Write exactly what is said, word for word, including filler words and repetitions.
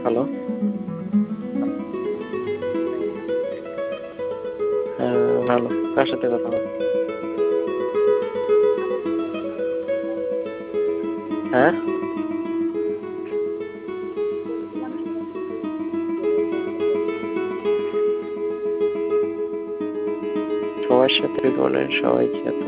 Hello. হ্যাঁ, ভালো। কার সাথে কথা বল হ্যাঁ? বলছিলাম সবার সাথে গেলে কেমন হবে? সবার সাথে বলেন, সবাই কি এত